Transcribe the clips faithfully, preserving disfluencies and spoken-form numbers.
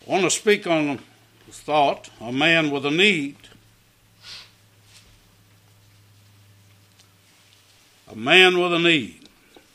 I want to speak on the thought, a man with a need. A man with a need.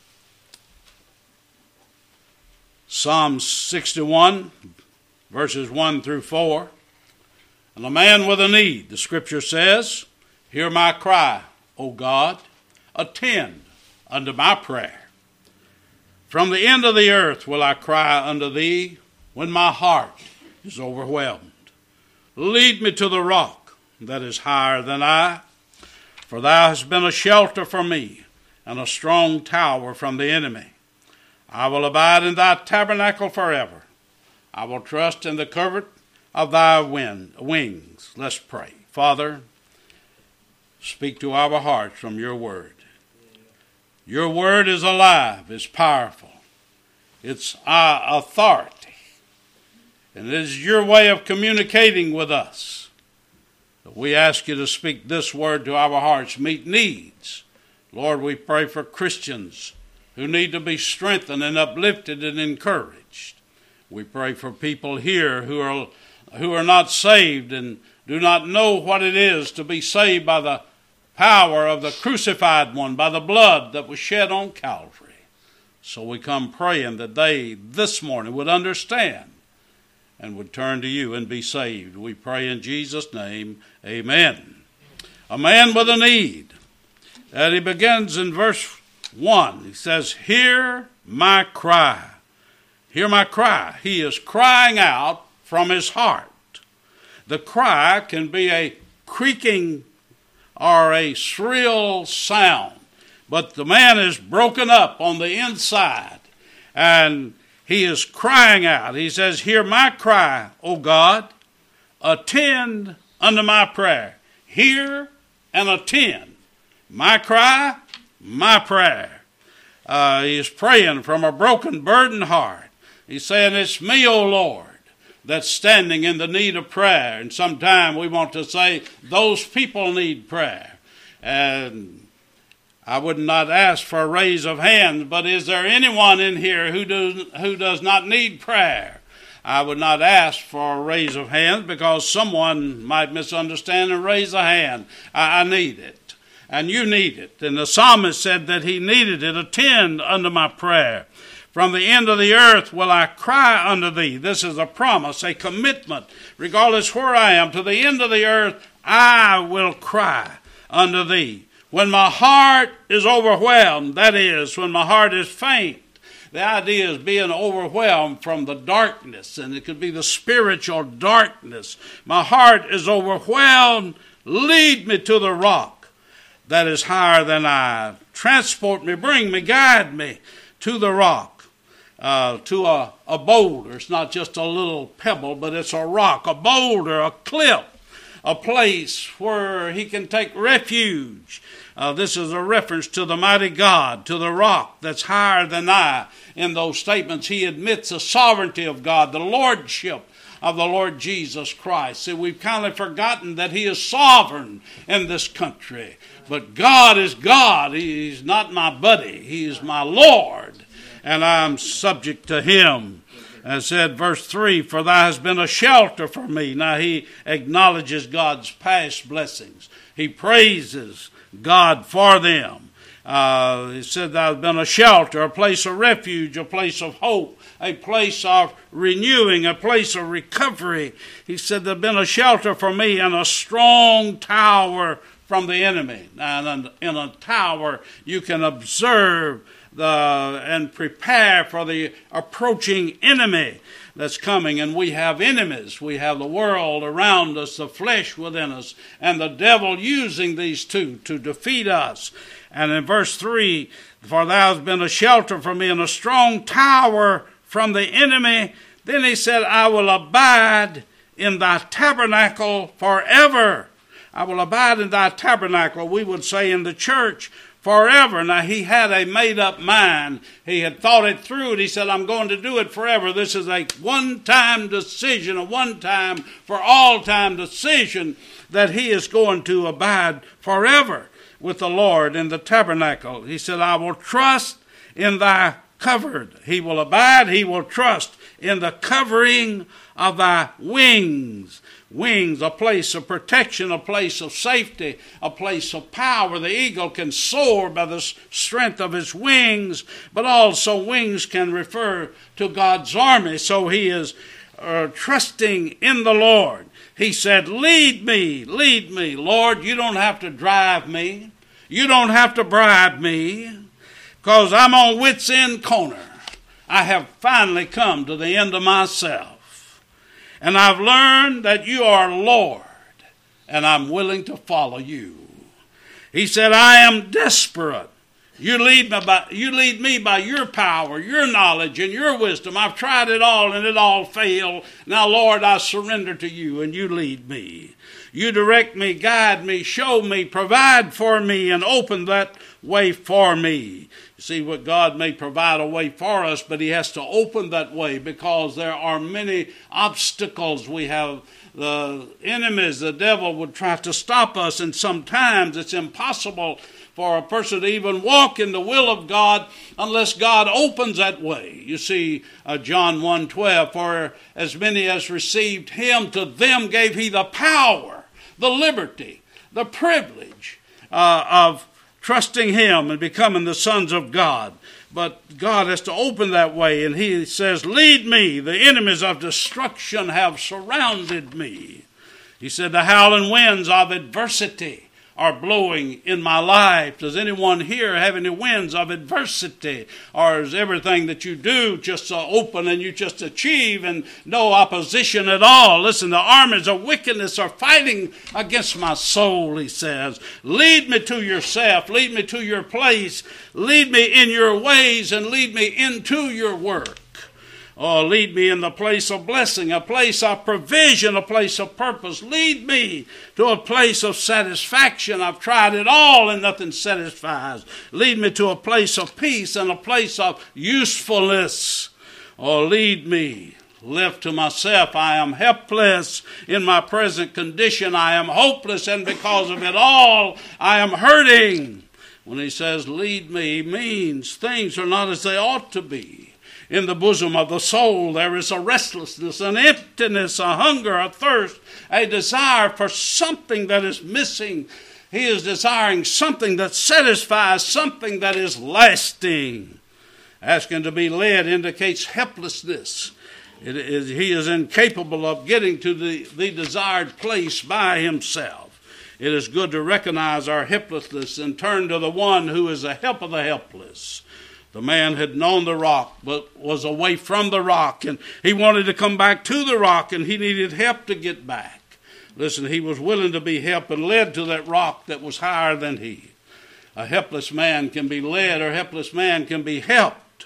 Psalm sixty-one, verses one through four. And a man with a need, the scripture says, hear my cry, O God, attend unto my prayer. From the end of the earth will I cry unto thee when my heart is overwhelmed. Lead me to the rock that is higher than I, for thou hast been a shelter for me and a strong tower from the enemy. I will abide in thy tabernacle forever. I will trust in the covert of thy wind, wings. Let's pray. Father, speak to our hearts from your word. Your word is alive, it's powerful. It's our authority. And it is your way of communicating with us. We ask you to speak this word to our hearts, meet needs. Lord, we pray for Christians who need to be strengthened and uplifted and encouraged. We pray for people here who are who are not saved and do not know what it is to be saved by the power of the crucified one, by the blood that was shed on Calvary. So we come praying that they this morning would understand and would turn to you and be saved. We pray in Jesus' name, amen. A man with a need. And he begins in verse one. He says, hear my cry. Hear my cry. He is crying out from his heart. The cry can be a creaking or a shrill sound, but the man is broken up on the inside, and he is crying out. He says, hear my cry, O God, attend unto my prayer. Hear and attend. My cry, my prayer. Uh, he is praying from a broken, burdened heart. He's saying, it's me, O Lord, that's standing in the need of prayer. And sometimes we want to say, those people need prayer. And I would not ask for a raise of hands, but is there anyone in here who does, who does not need prayer? I would not ask for a raise of hands because someone might misunderstand and raise a hand. I, I need it. And you need it. And the psalmist said that he needed it. Attend unto my prayer. From the end of the earth will I cry unto thee. This is a promise, a commitment. Regardless where I am, to the end of the earth, I will cry unto thee. When my heart is overwhelmed, that is, when my heart is faint. The idea is being overwhelmed from the darkness, and it could be the spiritual darkness. My heart is overwhelmed. Lead me to the rock that is higher than I. Transport me, bring me, guide me to the rock. Uh, to a, a boulder. It's not just a little pebble, but it's a rock, a boulder, a cliff, a place where he can take refuge. Uh, this is a reference to the mighty God, to the rock that's higher than I. In those statements, he admits the sovereignty of God, the lordship of the Lord Jesus Christ. See, we've kind of forgotten that he is sovereign in this country. But God is God. He's not my buddy. He's my Lord. And I'm subject to him. As said, verse three, for thou hast been a shelter for me. Now he acknowledges God's past blessings. He praises God for them. Uh, he said, thou hast been a shelter, a place of refuge, a place of hope, a place of renewing, a place of recovery. He said, thou hast been a shelter for me and a strong tower from the enemy. And in a tower, you can observe The, and prepare for the approaching enemy that's coming. And we have enemies. We have the world around us, the flesh within us, and the devil using these two to defeat us. And in verse three, for thou hast been a shelter for me and a strong tower from the enemy. Then he said, I will abide in thy tabernacle forever. I will abide in thy tabernacle, we would say in the church, forever. Now, he had a made-up mind. He had thought it through, and he said, I'm going to do it forever. This is a one-time decision, a one-time for all-time decision that he is going to abide forever with the Lord in the tabernacle. He said, I will trust in thy covert. He will abide, he will trust in the covering of thy wings. Wings, a place of protection, a place of safety, a place of power. The eagle can soar by the strength of his wings, but also wings can refer to God's army. So he is uh, trusting in the Lord. He said, lead me, lead me. Lord, you don't have to drive me. You don't have to bribe me, because I'm on wit's end corner. I have finally come to the end of myself. And I've learned that you are Lord, and I'm willing to follow you. He said, I am desperate. You lead me by, you lead me by your power, your knowledge, and your wisdom. I've tried it all, and it all failed. Now, Lord, I surrender to you, and you lead me. You direct me, guide me, show me, provide for me, and open that way for me. You see, what God may provide a way for us, but he has to open that way, because there are many obstacles. We have the enemies, the devil would try to stop us, and sometimes it's impossible for a person to even walk in the will of God unless God opens that way. You see, uh, John one twelve, for as many as received him, to them gave he the power, the liberty, the privilege uh, of trusting him and becoming the sons of God. But God has to open that way, and he says, lead me. The enemies of destruction have surrounded me. He said, the howling winds of adversity are blowing in my life. Does anyone here have any winds of adversity? Or is everything that you do just uh, open and you just achieve and no opposition at all? Listen, the armies of wickedness are fighting against my soul, he says. Lead me to yourself. Lead me to your place. Lead me in your ways and lead me into your work. Oh, lead me in the place of blessing, a place of provision, a place of purpose. Lead me to a place of satisfaction. I've tried it all and nothing satisfies. Lead me to a place of peace and a place of usefulness. Oh, lead me. Left to myself, I am helpless in my present condition. I am hopeless, and because of it all, I am hurting. When he says, lead me, he means things are not as they ought to be. In the bosom of the soul, there is a restlessness, an emptiness, a hunger, a thirst, a desire for something that is missing. He is desiring something that satisfies, something that is lasting. Asking to be led indicates helplessness. It is, he is incapable of getting to the, the desired place by himself. It is good to recognize our helplessness and turn to the one who is the help of the helpless. The man had known the rock, but was away from the rock, and he wanted to come back to the rock, and he needed help to get back. Listen, he was willing to be helped and led to that rock that was higher than he. A helpless man can be led, or a helpless man can be helped.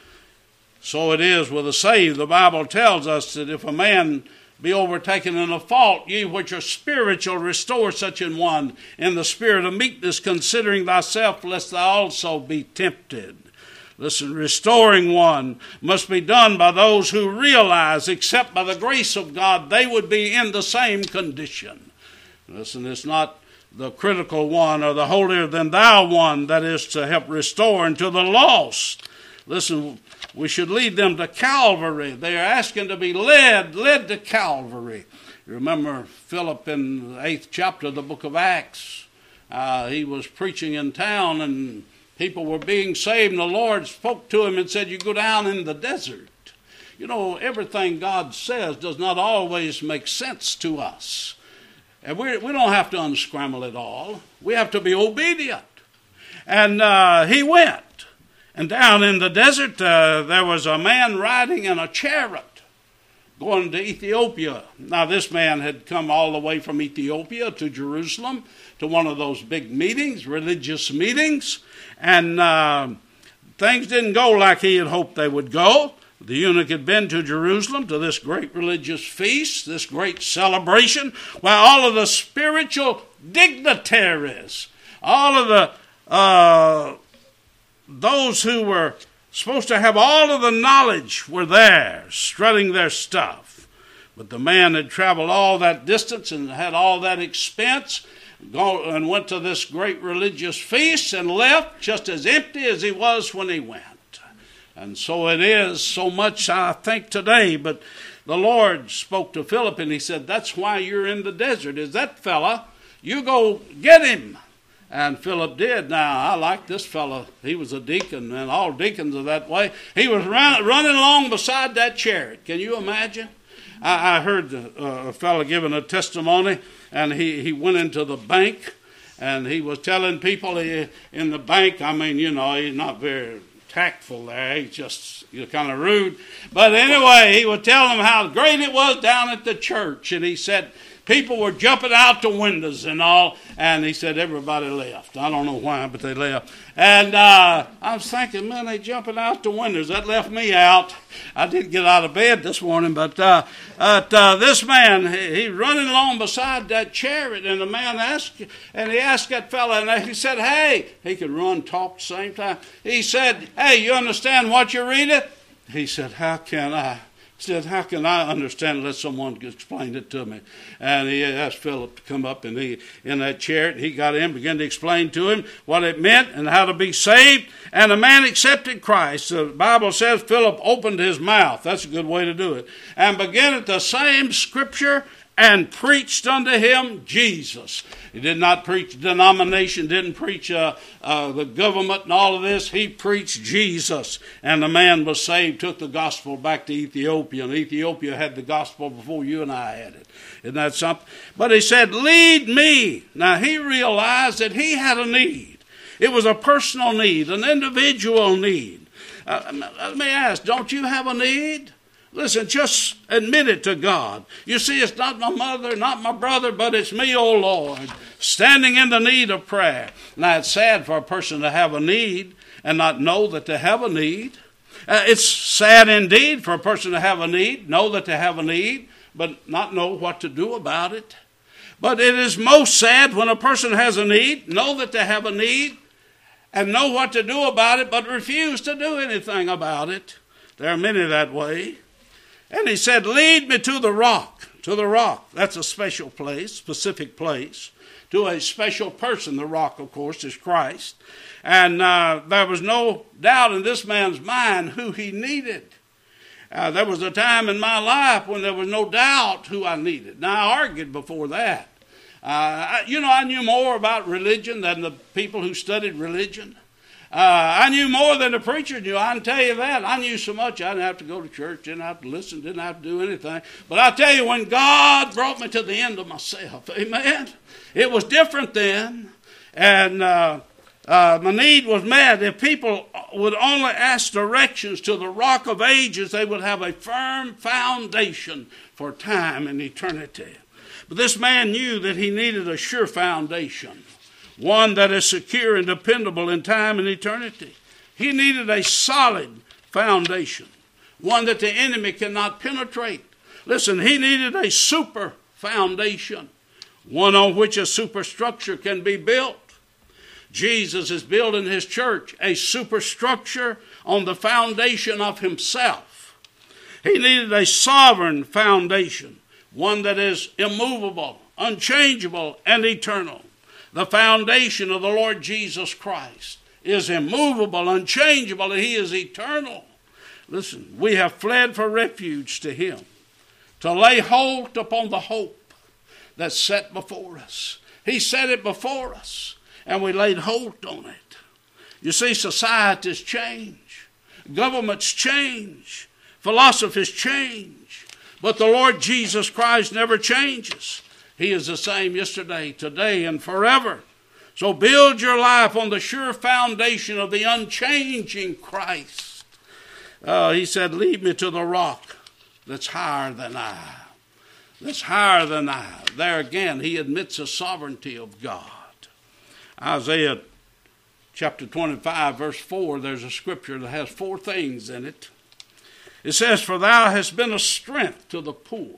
So it is with the saved. The Bible tells us that if a man be overtaken in a fault, ye which are spiritual, restore such an one in the spirit of meekness, considering thyself, lest thou also be tempted. Listen, restoring one must be done by those who realize, except by the grace of God, they would be in the same condition. Listen, it's not the critical one or the holier than thou one that is to help restore, and to the lost. Listen, we should lead them to Calvary. They are asking to be led, led to Calvary. You remember Philip in the eighth chapter of the book of Acts. Uh, he was preaching in town, and people were being saved, and the Lord spoke to him and said, you go down in the desert. You know, everything God says does not always make sense to us. And we we don't have to unscramble it all. We have to be obedient. And uh, he went. And down in the desert, uh, there was a man riding in a chariot going to Ethiopia. Now, this man had come all the way from Ethiopia to Jerusalem to one of those big meetings, religious meetings. And uh, things didn't go like he had hoped they would go. The eunuch had been to Jerusalem to this great religious feast, this great celebration, while all of the spiritual dignitaries, all of the uh, those who were supposed to have all of the knowledge were there, strutting their stuff. But the man had traveled all that distance and had all that expense, go and went to this great religious feast and left just as empty as he was when he went. And so it is so much, I think, today. But the Lord spoke to Philip and he said, that's why you're in the desert, is that fella. You go get him. And Philip did. Now, I like this fella. He was a deacon, and all deacons are that way. He was run, running along beside that chariot. Can you imagine? I, I heard uh, a fella giving a testimony, and he, he went into the bank, and he was telling people he, in the bank, I mean, you know, he's not very tactful there. He's just you're kind of rude. But anyway, he was telling them how great it was down at the church. And he said people were jumping out the windows and all. And he said everybody left. I don't know why, but they left. And uh, I was thinking, man, they jumping out the windows. That left me out. I didn't get out of bed this morning. But uh, but, uh, this man, he, he running along beside that chariot. And the man asked, and he asked that fella, and he said, hey, he could run, talk at the same time. He said, hey, you understand what you read it? He said, how can I? He said, how can I understand unless someone explained it to me? And he asked Philip to come up and he in that chariot. He got in, began to explain to him what it meant and how to be saved. And the man accepted Christ. The Bible says Philip opened his mouth. That's a good way to do it. And began at the same scripture and preached unto him Jesus. He did not preach denomination, didn't preach uh, uh, the government and all of this. He preached Jesus. And the man was saved, took the gospel back to Ethiopia. And Ethiopia had the gospel before you and I had it. Isn't that something? But he said, lead me. Now he realized that he had a need. It was a personal need, an individual need. Uh, let me ask, don't you have a need? Listen, just admit it to God. You see, it's not my mother, not my brother, but it's me, oh Lord, standing in the need of prayer. Now, it's sad for a person to have a need and not know that they have a need. Uh, it's sad indeed for a person to have a need, know that they have a need, but not know what to do about it. But it is most sad when a person has a need, know that they have a need, and know what to do about it, but refuse to do anything about it. There are many that way. And he said, lead me to the rock, to the rock. That's a special place, specific place, to a special person. The rock, of course, is Christ. And uh, there was no doubt in this man's mind who he needed. Uh, there was a time in my life when there was no doubt who I needed. Now, I argued before that. Uh, I, you know, I knew more about religion than the people who studied religion. Uh, I knew more than the preacher knew. I can tell you that. I knew so much I didn't have to go to church, didn't have to listen, didn't have to do anything. But I tell you, when God brought me to the end of myself, amen, it was different then. And uh, uh, my need was met. If people would only ask directions to the rock of ages, they would have a firm foundation for time and eternity. But this man knew that he needed a sure foundation. One that is secure and dependable in time and eternity. He needed a solid foundation. One that the enemy cannot penetrate. Listen, he needed a super foundation. One on which a superstructure can be built. Jesus is building his church a superstructure on the foundation of himself. He needed a sovereign foundation. One that is immovable, unchangeable, and eternal. The foundation of the Lord Jesus Christ is immovable, unchangeable, and he is eternal. Listen, we have fled for refuge to him, to lay hold upon the hope that's set before us. He set it before us, and we laid hold on it. You see, societies change, governments change, philosophies change, but the Lord Jesus Christ never changes. He is the same yesterday, today, and forever. So build your life on the sure foundation of the unchanging Christ. Uh, he said, lead me to the rock that's higher than I. That's higher than I. There again, he admits the sovereignty of God. Isaiah chapter twenty-five, verse four, there's a scripture that has four things in it. It says, for thou hast been a strength to the poor.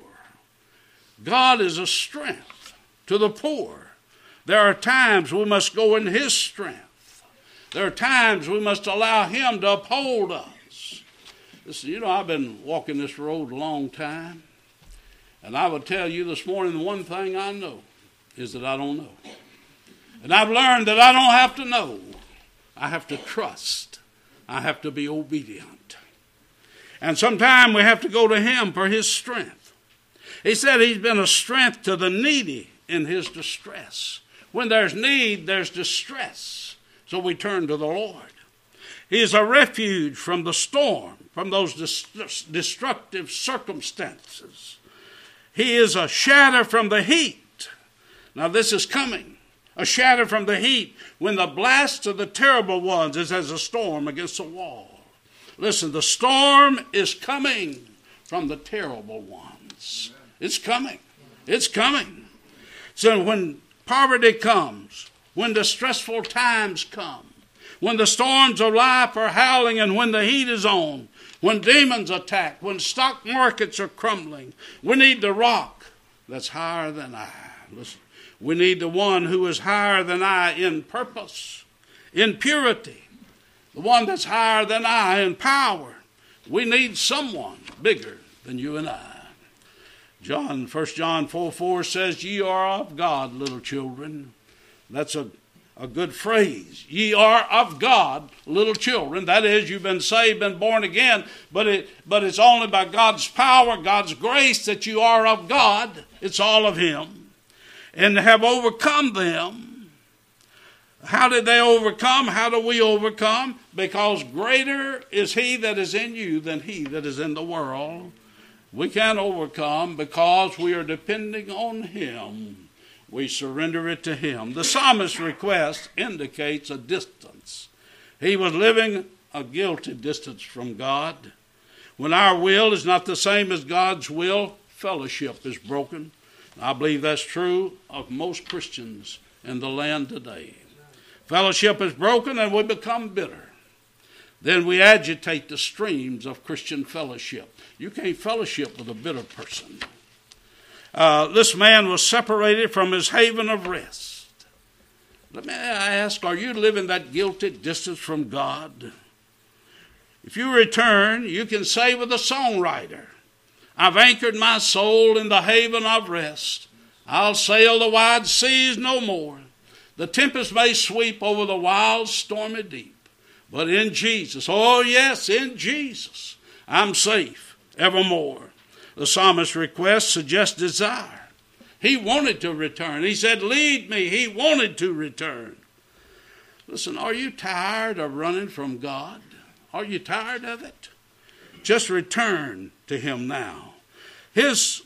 God is a strength to the poor. There are times we must go in his strength. There are times we must allow him to uphold us. Listen, you know, I've been walking this road a long time. And I will tell you this morning, the one thing I know is that I don't know. And I've learned that I don't have to know. I have to trust I have to be obedient. And sometimes we have to go to him for his strength. He said he's been a strength to the needy in his distress. When there's need, there's distress. So we turn to the Lord. He is a refuge from the storm, from those destructive circumstances. He is a shadow from the heat. Now this is coming. A shadow from the heat when the blast of the terrible ones is as a storm against a wall. Listen, the storm is coming from the terrible ones. It's coming. It's coming. So when poverty comes, when the stressful times come, when the storms of life are howling and when the heat is on, when demons attack, when stock markets are crumbling, we need the rock that's higher than I. Listen, we need the one who is higher than I in purpose, in purity, the one that's higher than I in power. We need someone bigger than you and I. John, First John four four says, ye are of God, little children. That's a, a good phrase. Ye are of God, little children. That is, you've been saved, been born again, but it but it's only by God's power, God's grace that you are of God. It's all of him. And have overcome them. How did they overcome? How do we overcome? Because greater is he that is in you than he that is in the world. We can overcome because we are depending on him. We surrender it to him. The psalmist's request indicates a distance. He was living a guilty distance from God. When our will is not the same as God's will, fellowship is broken. I believe that's true of most Christians in the land today. Fellowship is broken and we become bitter. Then we agitate the streams of Christian fellowship. You can't fellowship with a bitter person. Uh, this man was separated from his haven of rest. Let me ask, are you living that guilty distance from God? If you return, you can say with the songwriter, I've anchored my soul in the haven of rest. I'll sail the wide seas no more. The tempest may sweep over the wild, stormy deep. But in Jesus, oh yes, in Jesus, I'm safe evermore. The psalmist's request suggests desire. He wanted to return. He said, lead me. He wanted to return. Listen, are you tired of running from God? Are you tired of it? Just return to him now. His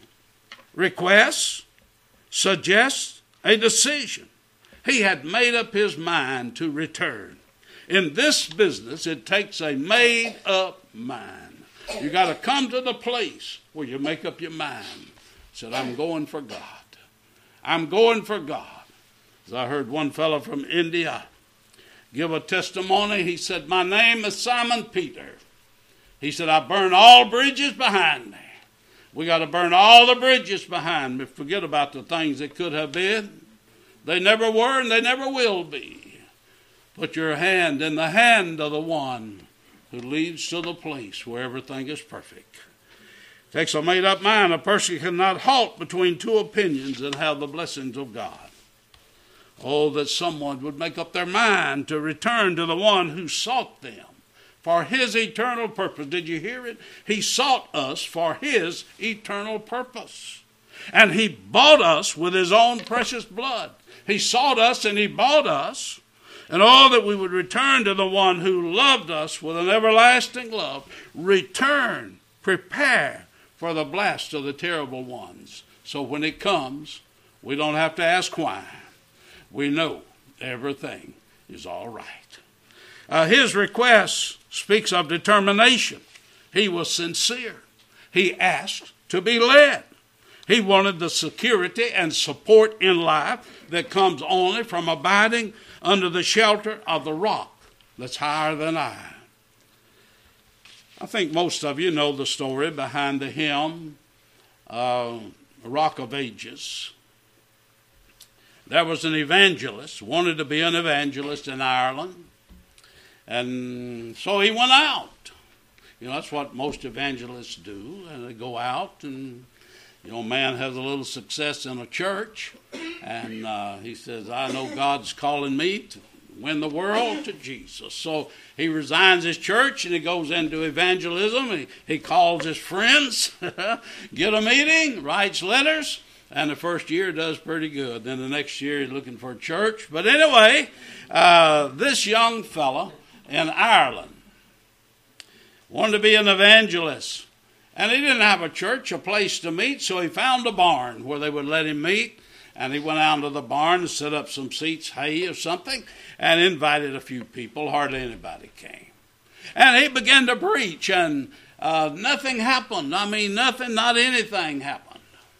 request suggests a decision. He had made up his mind to return. In this business, it takes a made-up mind. You got to come to the place where you make up your mind. Said, I'm going for God. I'm going for God. As I heard one fellow from India give a testimony, he said, my name is Simon Peter. He said, I burn all bridges behind me. We got to burn all the bridges behind me. Forget about the things that could have been. They never were and they never will be. Put your hand in the hand of the one who leads to the place where everything is perfect. It takes a made-up mind. A person cannot halt between two opinions and have the blessings of God. Oh, that someone would make up their mind to return to the one who sought them for his eternal purpose. Did you hear it? He sought us for his eternal purpose. And he bought us with his own precious blood. He sought us and he bought us. And all that we would return to the one who loved us with an everlasting love. Return, prepare for the blast of the terrible ones. So when it comes, we don't have to ask why. We know everything is all right. Uh, his request speaks of determination. He was sincere. He asked to be led. He wanted the security and support in life that comes only from abiding under the shelter of the rock that's higher than I. I think most of you know the story behind the hymn, uh, Rock of Ages. There was an evangelist, wanted to be an evangelist in Ireland. And so he went out. You know, that's what most evangelists do. And they go out and, you know, man has a little success in a church. And uh, he says, I know God's calling me to win the world to Jesus. So he resigns his church and he goes into evangelism. He, he calls his friends, get a meeting, writes letters, and the first year does pretty good. Then the next year he's looking for a church. But anyway, uh, this young fella in Ireland wanted to be an evangelist. And he didn't have a church, a place to meet, so he found a barn where they would let him meet. And he went out to the barn and set up some seats, hay or something, and invited a few people. Hardly anybody came. And he began to preach, and uh, nothing happened. I mean, nothing, not anything happened.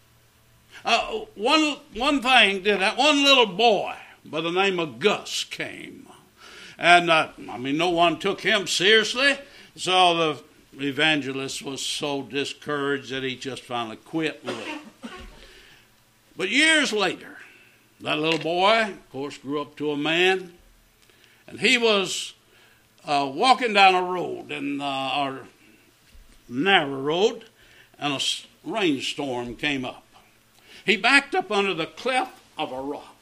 Uh, one, one thing did happen. One little boy by the name of Gus came. And, uh, I mean, no one took him seriously. So the evangelist was so discouraged that he just finally quit and left. But years later, that little boy, of course, grew up to a man, and he was uh, walking down a road, in, uh, our narrow road, and a rainstorm came up. He backed up under the cleft of a rock,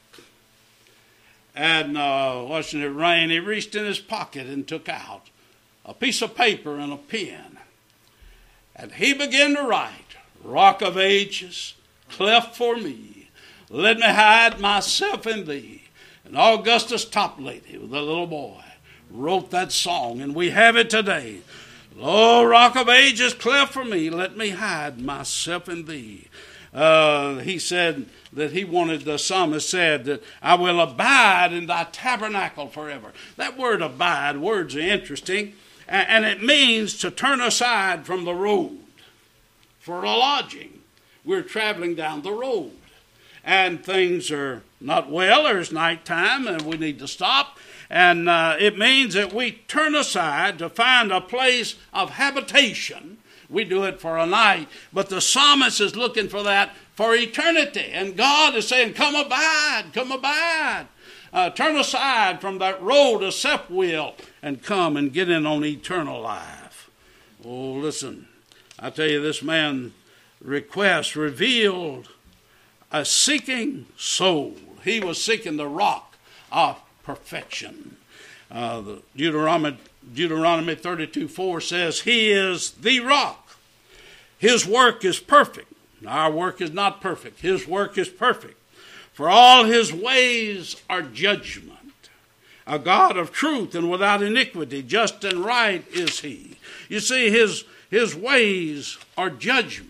and uh, watching it rain, he reached in his pocket and took out a piece of paper and a pen, and he began to write, "Rock of Ages, cleft for me, let me hide myself in thee." And Augustus Toplady, the little boy, wrote that song, and we have it today. "Oh, Rock of Ages, cleft for me, let me hide myself in thee." Uh, he said that he wanted, the psalmist said that, "I will abide in thy tabernacle forever." That word abide, words are interesting, and it means to turn aside from the road for a lodging. We're traveling down the road, and things are not well, or it's nighttime, and we need to stop. And uh, it means that we turn aside to find a place of habitation. We do it for a night, but the psalmist is looking for that for eternity. And God is saying, come abide, come abide. Uh, turn aside from that road of self-will and come and get in on eternal life. Oh, listen, I tell you, this man request revealed a seeking soul. He was seeking the rock of perfection. Uh, the Deuteronomy, Deuteronomy thirty-two four says, "He is the rock. His work is perfect." Our work is not perfect. His work is perfect. "For all his ways are judgment. A God of truth and without iniquity, just and right is he." You see, his, his ways are judgment.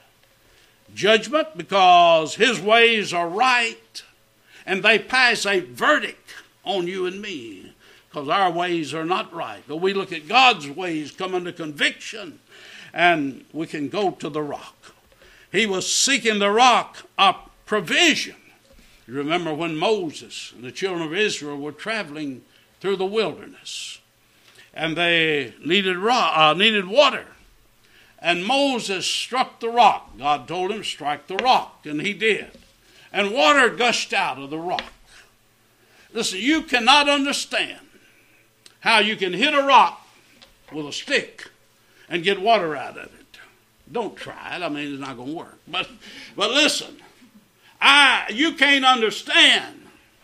Judgment because his ways are right, and they pass a verdict on you and me, because our ways are not right. But we look at God's ways come under conviction, and we can go to the rock. He was seeking the rock of provision. You remember when Moses and the children of Israel were traveling through the wilderness, and they needed rock, uh, needed water. And Moses struck the rock. God told him, strike the rock, and he did. And water gushed out of the rock. Listen, you cannot understand how you can hit a rock with a stick and get water out of it. Don't try it. I mean, it's not going to work. But, but listen, I you can't understand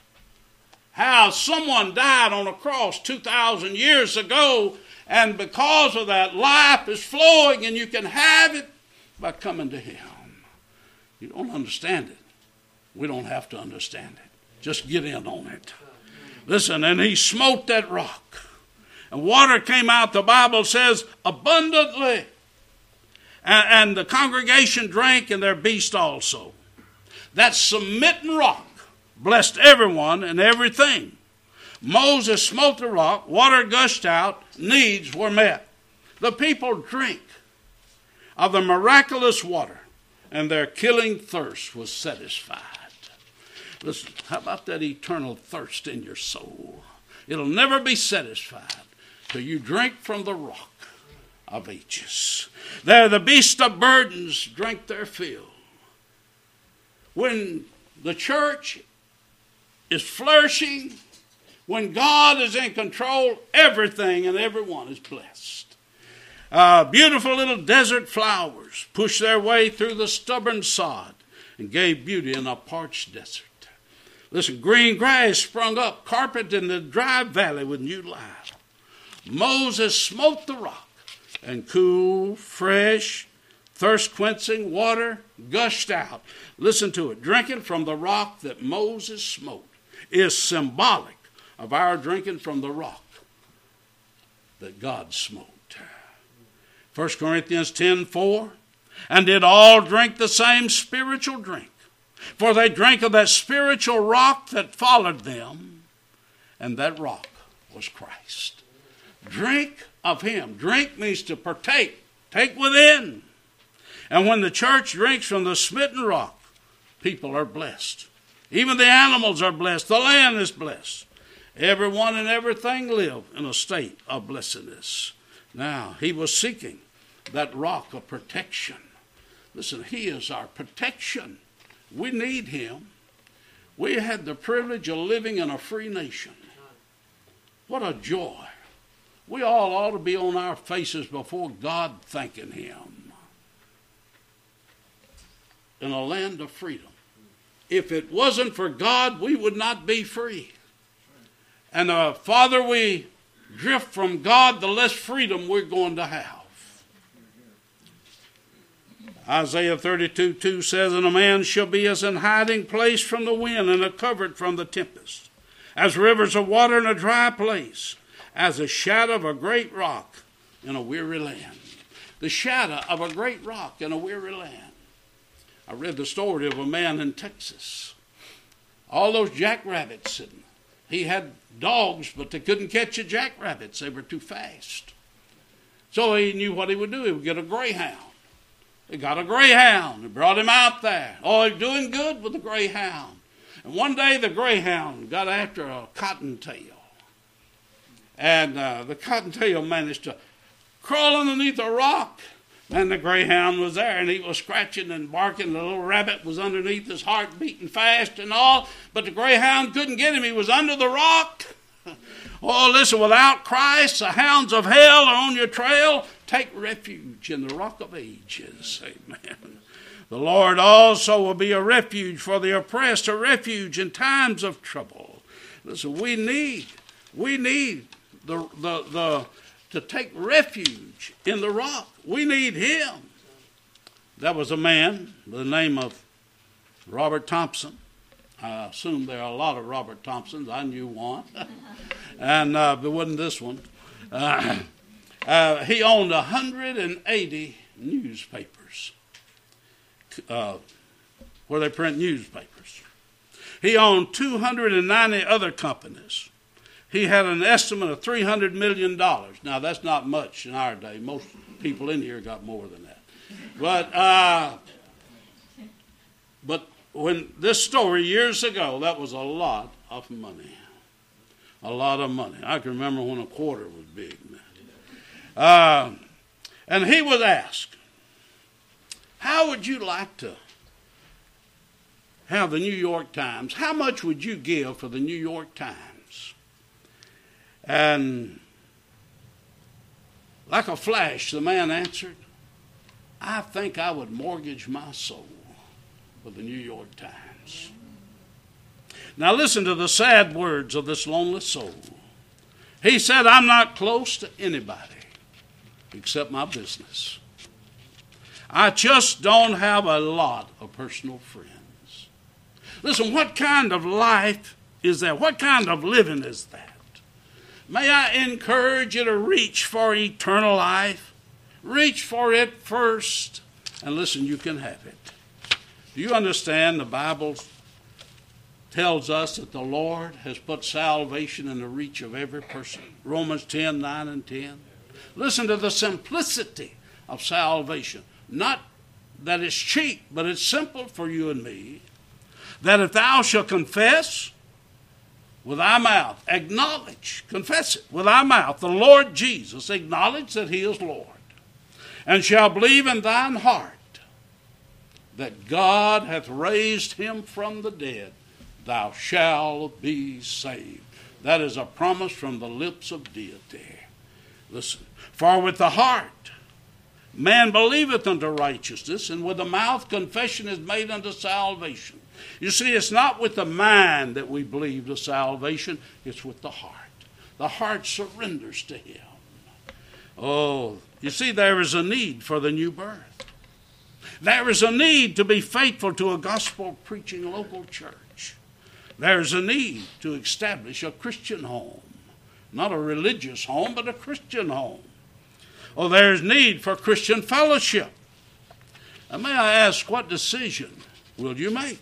how someone died on a cross two thousand years ago, and because of that, life is flowing, and you can have it by coming to him. You don't understand it. We don't have to understand it. Just get in on it. Listen, and he smote that rock, and water came out, the Bible says, abundantly. And, and the congregation drank, and their beast also. That submitting rock blessed everyone and everything. Moses smote the rock, water gushed out, needs were met. The people drink of the miraculous water, and their killing thirst was satisfied. Listen, how about that eternal thirst in your soul? It'll never be satisfied till you drink from the rock of ages. There the beasts of burdens drank their fill. When the church is flourishing, when God is in control, everything and everyone is blessed. Uh, beautiful little desert flowers pushed their way through the stubborn sod and gave beauty in a parched desert. Listen, green grass sprung up, carpet in the dry valley with new life. Moses smote the rock, and cool, fresh, thirst-quenching water gushed out. Listen to it. Drinking from the rock that Moses smote is symbolic of our drinking from the rock that God smote. First Corinthians ten four, and did all drink the same spiritual drink, for they drank of that spiritual rock that followed them, and that rock was Christ. Drink of him. Drink means to partake, take within. And when the church drinks from the smitten rock, people are blessed. Even the animals are blessed. The land is blessed. Everyone and everything live in a state of blessedness. Now, he was seeking that rock of protection. Listen, he is our protection. We need him. We had the privilege of living in a free nation. What a joy. We all ought to be on our faces before God thanking him. In a land of freedom. If it wasn't for God, we would not be free. And the farther we drift from God, the less freedom we're going to have. Isaiah thirty-two two says, and a man shall be as an hiding place from the wind and a covert from the tempest, as rivers of water in a dry place, as a shadow of a great rock in a weary land. The shadow of a great rock in a weary land. I read the story of a man in Texas. All those jackrabbits sitting. He had dogs, but they couldn't catch the jackrabbits. They were too fast. So he knew what he would do. He would get a greyhound. He got a greyhound and brought him out there. Oh, he's doing good with the greyhound. And one day the greyhound got after a cottontail. And uh, the cottontail managed to crawl underneath a rock. And the greyhound was there, and he was scratching and barking. The little rabbit was underneath, his heart beating fast and all. But the greyhound couldn't get him. He was under the rock. Oh, listen, without Christ, the hounds of hell are on your trail. Take refuge in the rock of ages. Amen. The Lord also will be a refuge for the oppressed, a refuge in times of trouble. Listen, we need, we need the the the to take refuge in the rock. We need him. That was a man by the name of Robert Thompson. I assume there are a lot of Robert Thompsons. I knew one. and uh, but wasn't this one. Uh, uh, he owned one hundred eighty newspapers uh, where they print newspapers. He owned two hundred ninety other companies. He had an estimate of three hundred million dollars. Now, that's not much in our day. Most people in here got more than that. But, uh, but when this story years ago, that was a lot of money. A lot of money. I can remember when a quarter was big. Uh, and he was asked, how would you like to have the New York Times? How much would you give for the New York Times? And like a flash, the man answered, I think I would mortgage my soul for the New York Times. Now listen to the sad words of this lonely soul. He said, I'm not close to anybody except my business. I just don't have a lot of personal friends. Listen, what kind of life is that? What kind of living is that? May I encourage you to reach for eternal life. Reach for it first. And listen, you can have it. Do you understand the Bible tells us that the Lord has put salvation in the reach of every person? Romans ten, nine and ten. Listen to the simplicity of salvation. Not that it's cheap, but it's simple for you and me. That if thou shalt confess with thy mouth, acknowledge, confess it with thy mouth, the Lord Jesus, acknowledge that he is Lord, and shall believe in thine heart that God hath raised him from the dead, thou shalt be saved. That is a promise from the lips of deity. Listen, for with the heart man believeth unto righteousness, and with the mouth confession is made unto salvation. You see, it's not with the mind that we believe to salvation, it's with the heart. The heart surrenders to him. Oh, you see, there is a need for the new birth. There is a need to be faithful to a gospel-preaching local church. There is a need to establish a Christian home. Not a religious home, but a Christian home. Oh, there is need for Christian fellowship. Now, may I ask, what decision will you make?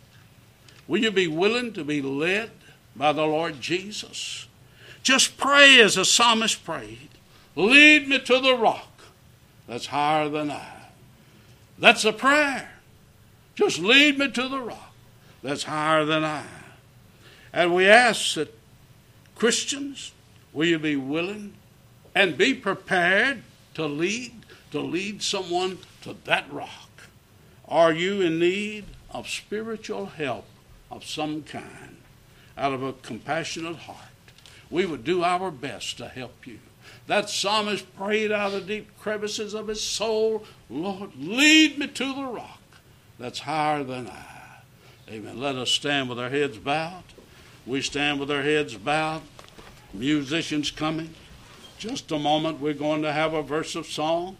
Will you be willing to be led by the Lord Jesus? Just pray as the psalmist prayed. Lead me to the rock that's higher than I. That's a prayer. Just lead me to the rock that's higher than I. And we ask that Christians, will you be willing and be prepared to lead, to lead someone to that rock? Are you in need of spiritual help of some kind out of a compassionate heart? We would do our best to help you. That psalmist prayed out of the deep crevices of his soul, Lord, lead me to the rock that's higher than I. Amen. Let us stand with our heads bowed. We stand with our heads bowed. Musicians coming. Just a moment, we're going to have a verse of song.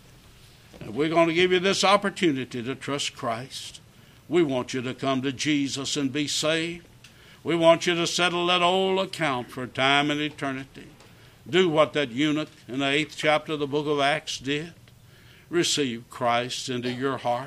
And we're going to give you this opportunity to trust Christ. We want you to come to Jesus and be saved. We want you to settle that old account for time and eternity. Do what that eunuch in the eighth chapter of the book of Acts did. Receive Christ into your heart.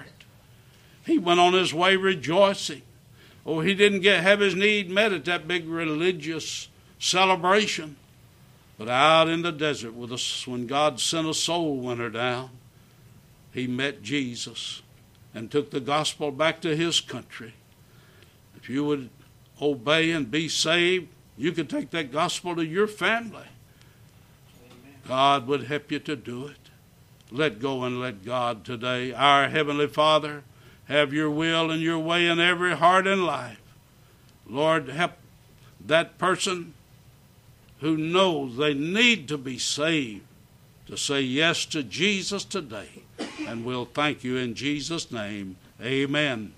He went on his way rejoicing. Oh, he didn't get have his need met at that big religious celebration. But out in the desert, with us, when God sent a soul winner down, he met Jesus and took the gospel back to his country. If you would obey and be saved, you could take that gospel to your family. God would help you to do it. Let go and let God today. Our Heavenly Father, have your will and your way in every heart and life. Lord, help that person who knows they need to be saved to say yes to Jesus today. And we'll thank you in Jesus' name. Amen.